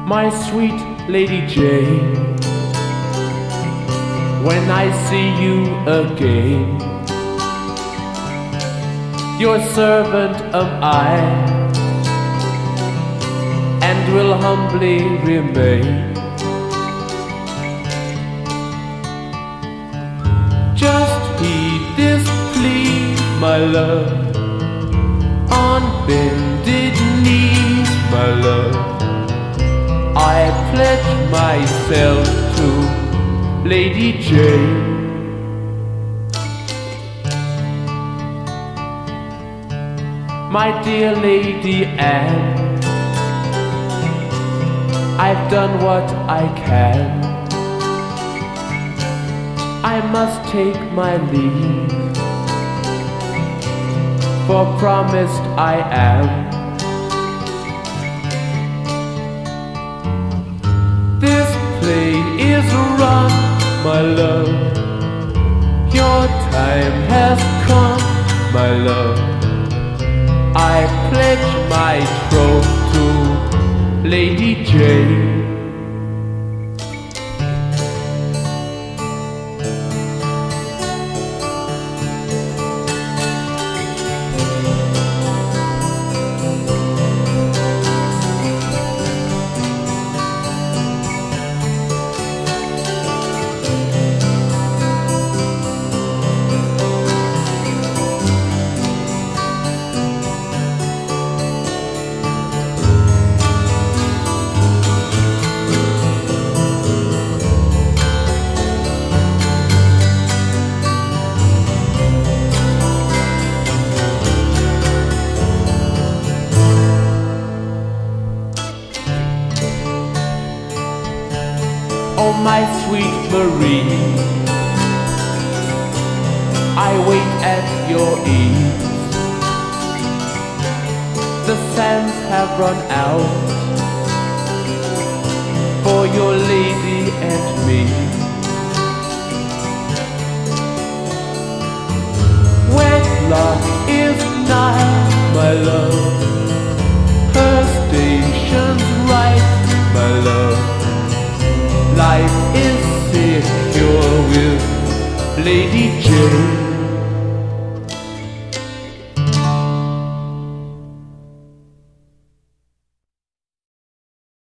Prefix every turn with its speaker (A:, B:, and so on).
A: My sweet Lady Jane, when I see you again, your servant am I, and will humbly remain. Just heed this plea, my love, on bended knees, my love. I pledge myself to Lady Jane. My dear Lady Anne, I've done what I can. I must take my leave, for promised I am. This play is run, my love. Your time has come, my love. I pledge my troth to Lady Jane. Oh, my sweet Marie, I wait at your ease. The sands have run out for your lady and me. Wedlock is nigh, my love. Her station's right, my love. Life is secure with Lady Jane.